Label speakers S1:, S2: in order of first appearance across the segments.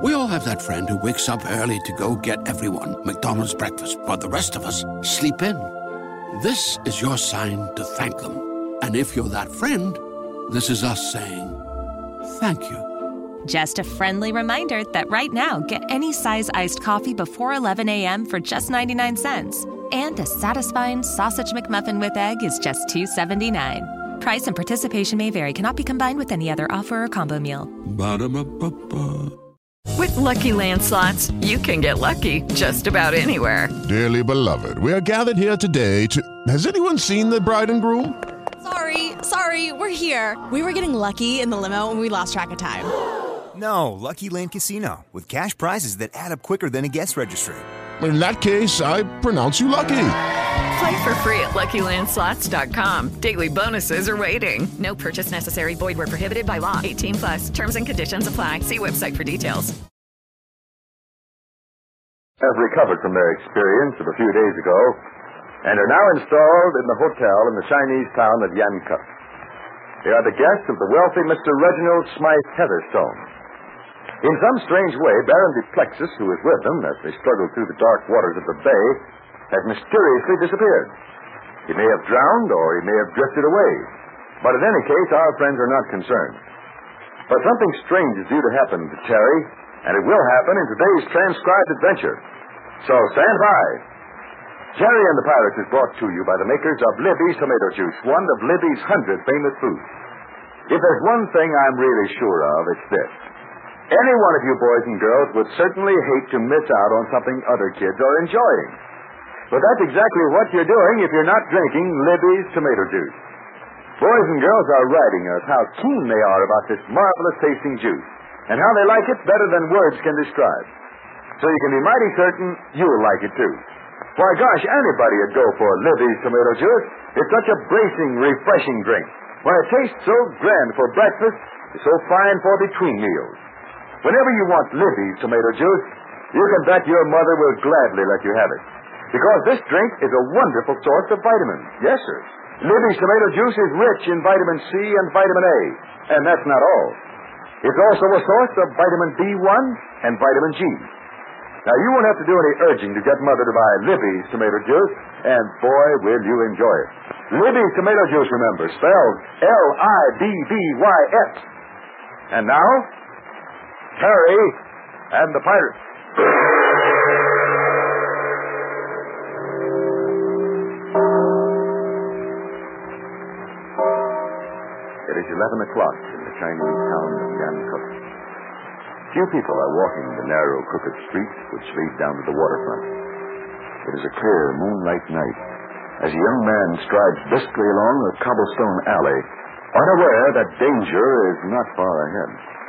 S1: We all have that friend who wakes up early to go get everyone McDonald's breakfast, while the rest of us sleep in. This is your sign to thank them. And if you're that friend, this is us saying thank you.
S2: Just a friendly reminder that right now, get any size iced coffee before 11 a.m. for just 99 cents. And a satisfying sausage McMuffin with egg is just $2.79. Price and participation may vary. Cannot be combined with any other offer or combo meal.
S1: Ba-da-ba-ba-ba.
S3: With Lucky Land Slots, you can get lucky just about anywhere.
S4: Dearly beloved, we are gathered here today to... Has anyone seen the bride and groom?
S5: Sorry, we're here. We were getting lucky in the limo and we lost track of time.
S6: No, Lucky Land Casino, with cash prizes that add up quicker than a guest registry.
S4: In that case, I pronounce you lucky.
S3: Play for free at LuckyLandSlots.com. Daily bonuses are waiting. No purchase necessary. Void where prohibited by law. 18+. Terms and conditions apply. See website for details.
S7: Have recovered from their experience of a few days ago and are now installed in the hotel in the Chinese town of Yankup. They are the guests of the wealthy Mr. Reginald Smythe Heatherstone. In some strange way, Baron Duplexus, who was with them as they struggled through the dark waters of the bay, had mysteriously disappeared. He may have drowned or he may have drifted away. But in any case, our friends are not concerned. But something strange is due to happen to Terry, and it will happen in today's transcribed adventure. So stand by. Terry and the Pirates is brought to you by the makers of Libby's Tomato Juice, one of Libby's 100 famous foods. If there's one thing I'm really sure of, it's this. Any one of you boys and girls would certainly hate to miss out on something other kids are enjoying. But that's exactly what you're doing if you're not drinking Libby's Tomato Juice. Boys and girls are writing us how keen they are about this marvelous tasting juice, and how they like it better than words can describe. So you can be mighty certain you'll like it too. Why, gosh, anybody would go for Libby's Tomato Juice. It's such a bracing, refreshing drink. Why, it tastes so grand for breakfast, it's so fine for between meals. Whenever you want Libby's Tomato Juice, you can bet your mother will gladly let you have it. Because this drink is a wonderful source of vitamins. Yes, sir. Libby's Tomato Juice is rich in vitamin C and vitamin A. And that's not all. It's also a source of vitamin B1 and vitamin G. Now, you won't have to do any urging to get Mother to buy Libby's Tomato Juice, and boy, will you enjoy it. Libby's Tomato Juice, remember, spelled L-I-B-B-Y-S. And now, Terry and the Pirates. It is 11 o'clock in the Chinese town of Yankup. Few people are walking the narrow, crooked streets which lead down to the waterfront. It is a clear moonlight night as a young man strides briskly along a cobblestone alley, unaware that danger is not far ahead.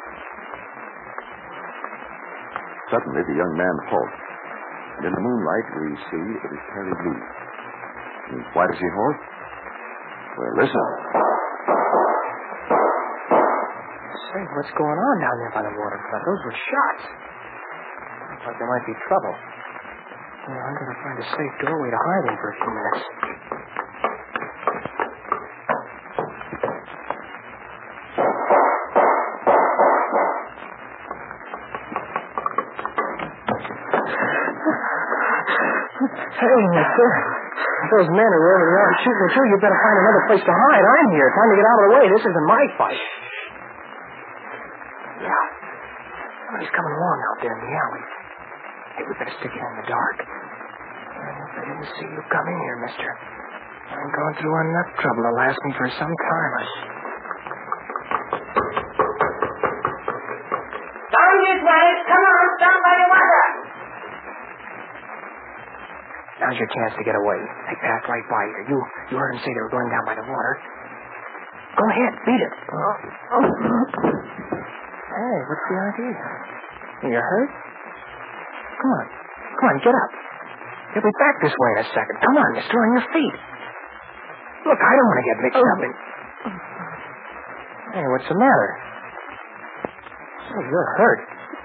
S7: Suddenly, the young man halts, and in the moonlight we see it is Terry Lee. And why does he halt? Well, listen.
S8: Say, what's going on down there by the waterfront? Those were shots. Looks like there might be trouble. Well, I'm going to find a safe doorway to hide in for a few minutes. Hey, mister. If those men are over there shooting at you, you better find another place to hide. I'm here. Time to get out of the way. This isn't my fight. Somebody's coming along out there in the alley. Hey, we better stick here in the dark. I didn't see you come in here, mister. I'm going through enough trouble to last me for some time.
S9: Down this way. Come on, down by the water.
S8: Now's your chance to get away. They passed right by you. You heard them say they were going down by the water. Go ahead, beat it. Hey, what's the idea? You hurt? Come on, get up. You'll be back this way in a second. Come on, mister, on your feet. Look, I don't want to get mixed up in... Hey, what's the matter? Oh, you're hurt.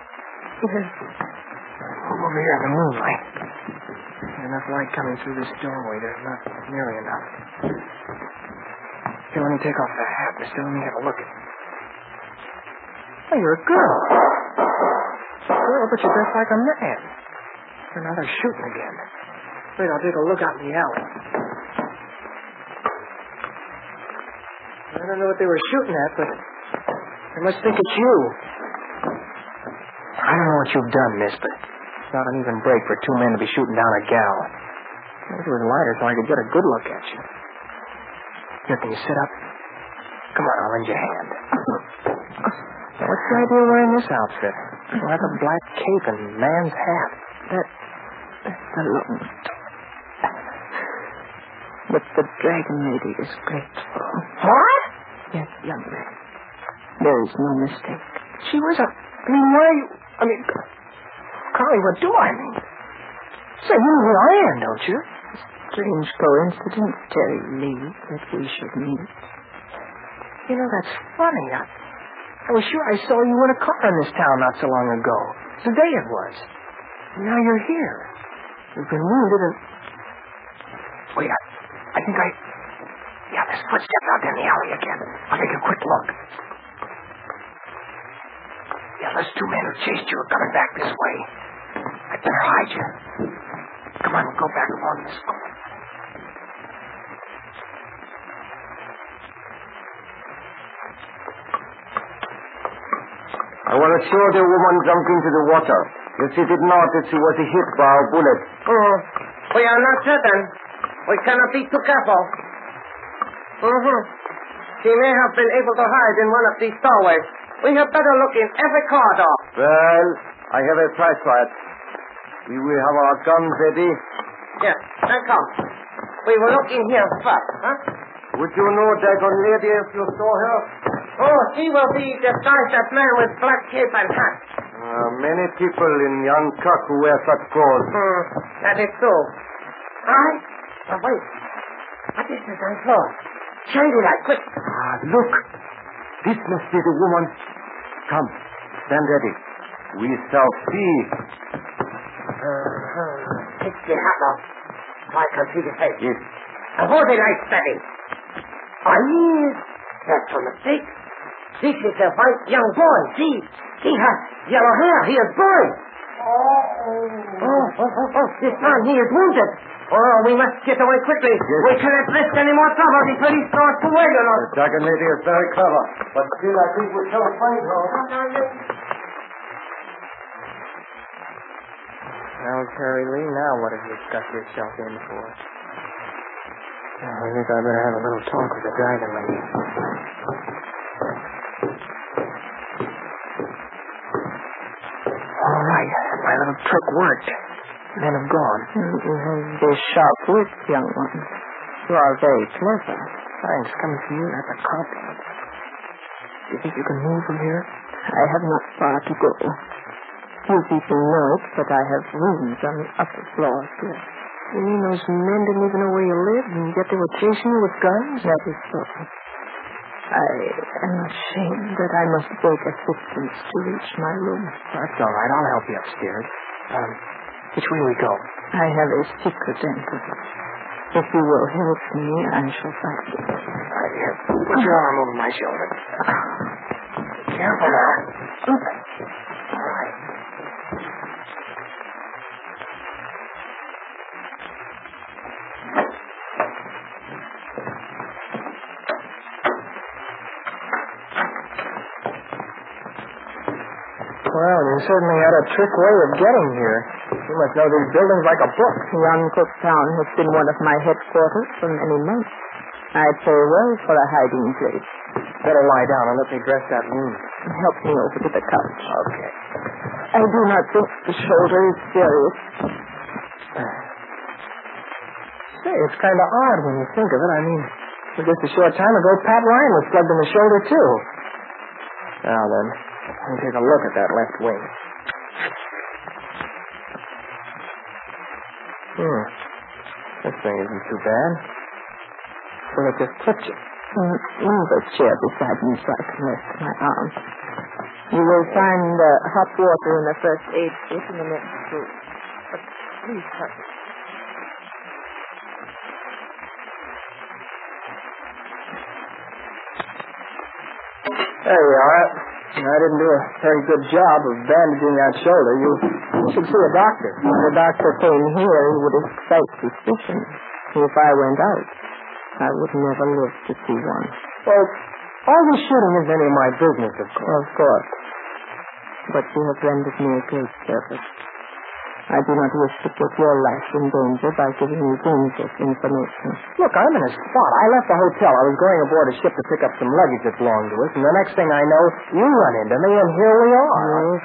S8: Move over here in the moonlight. There's enough light coming through this doorway. There's not nearly enough. Here, let me take off the hat, mister. Let me have a look at it. Oh, you're a girl. Girl, but you're dressed like a man. And now they're shooting again. Wait, I'll take a look out in the alley. I don't know what they were shooting at, but they must think it's you. I don't know what you've done, miss, but it's not an even break for two men to be shooting down a gal. Maybe it was lighter so I could get a good look at you. Here, can you sit up? Come on, I'll lend you a hand. Now, what's the idea of wearing this outfit? Like a black cape and man's hat.
S10: That's the long story. But the dragon lady is grateful.
S8: What?
S10: Yes, young man. There is no mistake.
S8: She was a... Carly, what do I mean? Say, you know who I am, don't you?
S10: Strange coincidence, Terry Lee, that we should meet.
S8: You know, that's funny. I was sure I saw you in a car in this town not so long ago. The day it was. And now you're here. You've been wounded and... Wait, I think I... Yeah, there's footsteps out there in the alley again. I'll take a quick look. Yeah, those two men who chased you are coming back this way. I better hide you. Come on, we'll go back along this corner.
S11: I want to show the woman jumped into the water. If she did not, that she was hit by a bullet.
S9: We are not certain. We cannot be too careful. She may have been able to hide in one of these doorways. We had better look in every corridor.
S11: Well, I have a price for it. We will have our guns ready.
S9: Yes, then come. We will look in here first, huh?
S11: Would you know Dragon Lady if you saw her?
S9: Oh, she will be disguised as man with black cape and hat.
S11: Many people in Yankuk who wear such clothes.
S9: That is true. Right? Now, wait. What is this on floor? Shine the light, quick.
S11: Look. This must be the woman. Come, stand ready. We shall see.
S9: Take the hat off. So I can see the face.
S11: Yes.
S9: And hold the light steady. Yes. That's a mistake. This is a white young boy. See? He has yellow hair. He is born. Oh. This man, he is wounded. Oh, we must get away quickly. Yes. We cannot risk any more trouble. The police know us too well, you know.
S11: The Dragon Lady is very clever, but still I think we shall find her.
S8: Now, Terry Lee, now what have you stuck yourself in for? I think I better have a little talk with the Dragon Lady. All right, my little trick worked. Men have gone.
S10: You have very sharp wit, young one. You are very clever.
S8: Thanks, coming from you, that's a compliment. Do you think you can move from here?
S10: I have not far to go. Few people know it, but I have rooms on the upper floor here.
S8: You mean those men didn't even know where you lived, and yet they were chasing you with guns?
S10: That is so. I am ashamed that I must beg assistance to reach my room.
S8: That's all right. I'll help you upstairs. Which way we go?
S10: I have a secret entrance. If you will help me, I shall find it.
S8: Right here. Put your arm over my shoulder. Be careful now. All right. Well, you certainly had a trick way of getting here. You must know these buildings like a book.
S10: Yankuk Town has been one of my headquarters for many months. I pay well for a hiding place.
S8: Better lie down and let me dress that wound.
S10: Help me over to the couch.
S8: Okay.
S10: I do not think the shoulder is serious.
S8: Say, it's kind of odd when you think of it. I mean, just a short time ago, Pat Ryan was plugged in the shoulder, too. Now then, let me take a look at that left wing. This thing isn't too bad. Well, it just clipped you.
S10: Move a chair beside me so I can rest my arm. You will find hot water in the first aid kit in the next room. But please hurry.
S8: There we are. I didn't do a very good job of bandaging that shoulder. You should see a doctor.
S10: If the doctor came here, he would excite suspicion. If I went out, I would never live to see one.
S8: Well, all this shooting isn't any of my business, of course.
S10: Of course. But you have rendered me a great service. I do not wish to put your life in danger by giving you dangerous information.
S8: Look, I'm in a spot. I left the hotel. I was going aboard a ship to pick up some luggage that belonged to us, and the next thing I know, you run into me, and here we are.
S10: Yes.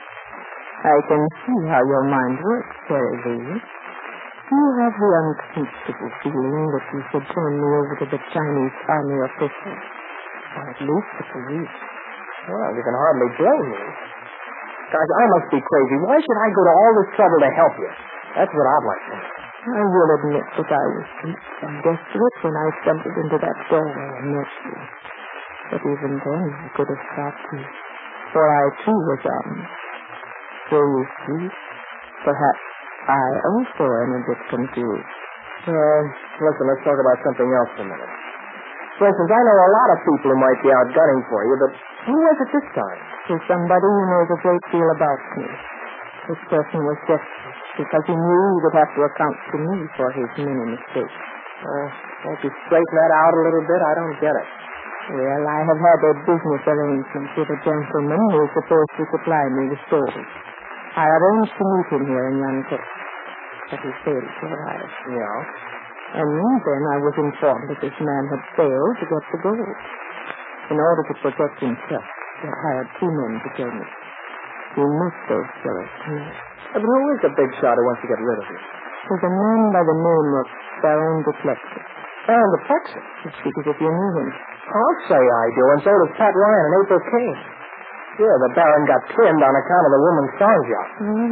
S10: I can see how your mind works, Terry Lee. Do you have the uncomfortable feeling that you should turn me over to the Chinese army officials? Or at least the police?
S8: Well, you can hardly blame me. Guys, I must be crazy. Why should I go to all this trouble to help you? That's what I'd like to know.
S10: I will admit that I was weak and desperate when I stumbled into that doorway and met you. But even then, I could have stopped you. For I, too, was armed. So you see, perhaps I also am a bit confused.
S8: Well, listen, let's talk about something else for a minute. For instance, I know a lot of people who might be out gunning for you, but who was it this time?
S10: There's somebody who knows a great deal about me. This person was desperate because he knew he would have to account to me for his many mistakes.
S8: Won't you straighten that out a little bit? I don't get it.
S10: Well, I have had a business arrangement with a gentleman who is supposed to supply me with souls. I arranged to meet him here in Yankup, but he failed to arrive.
S8: Yeah?
S10: And then I was informed that this man had failed to get the gold. In order to protect himself, he had hired 2 men to kill me. He missed those killers tonight.
S8: But who is the big shot who wants to get rid of you?
S10: There's a man by the name of Baron de Plexus.
S8: Baron de Plexus?
S10: Because if you knew him.
S8: I'll say I do, and so does Pat Ryan and April King. Yeah, the Baron got pinned on account of the woman's song job.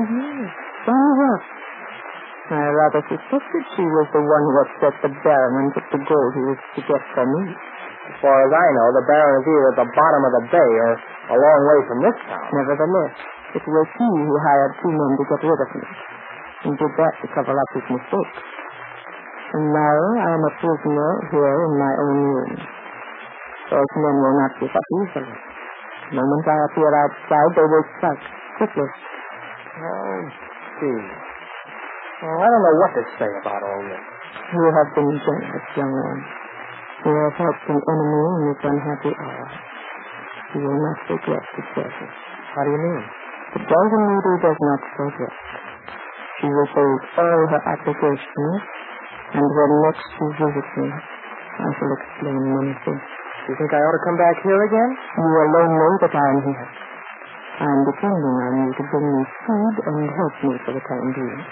S10: Yes. I rather suspected she was the one who upset the Baron and took the gold he was to get from me.
S8: As far as I know, the Baron is either at the bottom of the bay or a long way from this town.
S10: Nevertheless, it was he who hired 2 men to get rid of me, and did that to cover up his mistakes. And now I am a prisoner here in my own room. Those men will not give up easily. The moment I appear outside, they will strike quickly.
S8: Oh, gee. Well, I don't know what to say about all this.
S10: You have been generous, young man. You have helped an enemy in this unhappy hour. You will not regret the service.
S8: How do you mean?
S10: The Belgian lady does not forget. She will hold all her obligations, and when next you visit me, I shall explain many things.
S8: Do you think I ought to come back here again?
S10: You alone know that I am here. I am depending on you to bring me food and help me for the time being.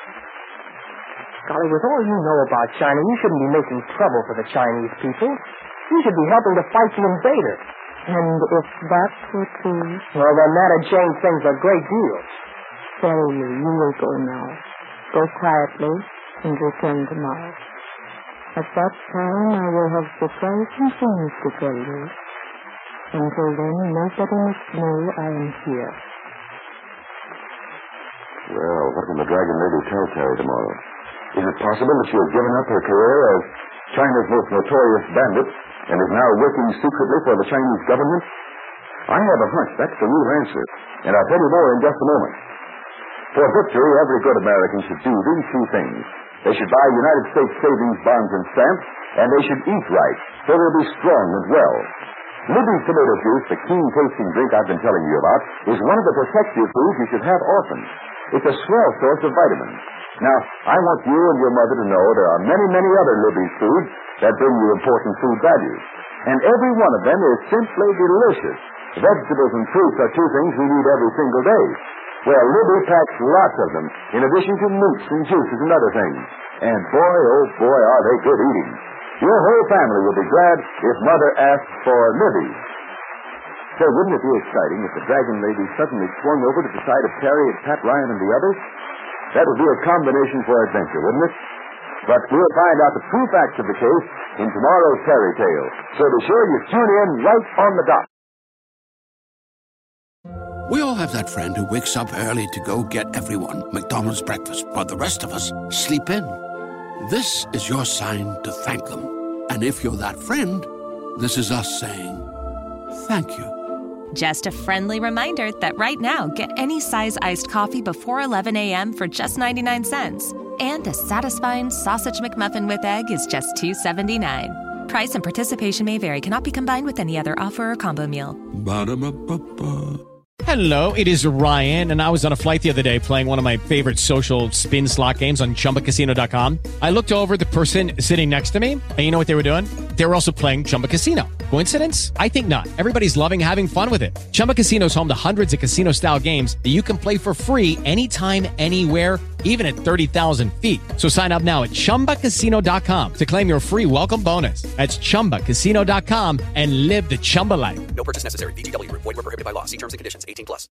S8: Golly, with all you know about China, you shouldn't be making trouble for the Chinese people. You should be helping to fight the invader.
S10: And if that were true...
S8: Well, then that'd change things a great deal.
S10: Tell me, you will go now. Go quietly and return tomorrow. At that time, I will have surprising things to tell you. Until then, nobody must know I am here.
S7: Well, what will the Dragon Lady tell Terry tomorrow? Is it possible that she has given up her career as China's most notorious bandit and is now working secretly for the Chinese government? I have a hunch that's the real answer, and I'll tell you more in just a moment. For victory, every good American should do these 2 things. They should buy United States savings bonds and stamps, and they should eat right, so they'll be strong and well. Libby's tomato juice, the keen-tasting drink I've been telling you about, is one of the protective foods you should have often. It's a swell source of vitamins. Now, I want you and your mother to know there are many, many other Libby's foods that bring you important food values. And every one of them is simply delicious. Vegetables and fruits are 2 things we need every single day. Well, Libby packs lots of them, in addition to meats and juices and other things. And boy, oh boy, are they good eating. Your whole family will be glad if Mother asks for Libby. Say, wouldn't it be exciting if the Dragon Lady suddenly swung over to the side of Terry and Pat Ryan and the others? That would be a combination for adventure, wouldn't it? But we'll find out the true facts of the case in tomorrow's Terry Tale. So be sure you tune in right on the dot.
S1: We all have that friend who wakes up early to go get everyone McDonald's breakfast, while the rest of us sleep in. This is your sign to thank them. And if you're that friend, this is us saying thank you.
S2: Just a friendly reminder that right now, get any size iced coffee before 11 a.m. for just 99 cents. And a satisfying sausage McMuffin with egg is just $2.79. Price and participation may vary. Cannot be combined with any other offer or combo meal.
S1: Ba-da-ba-ba-ba.
S12: Hello, it is Ryan, and I was on a flight the other day playing one of my favorite social spin slot games on ChumbaCasino.com. I looked over at the person sitting next to me, and you know what they were doing? They were also playing Chumba Casino. Coincidence? I think not. Everybody's loving having fun with it. Chumba Casino is home to hundreds of casino-style games that you can play for free anytime, anywhere, even at 30,000 feet. So sign up now at ChumbaCasino.com to claim your free welcome bonus. That's ChumbaCasino.com and live the Chumba life.
S13: No purchase necessary. VGW. Void where prohibited by law. See terms and conditions. 18+.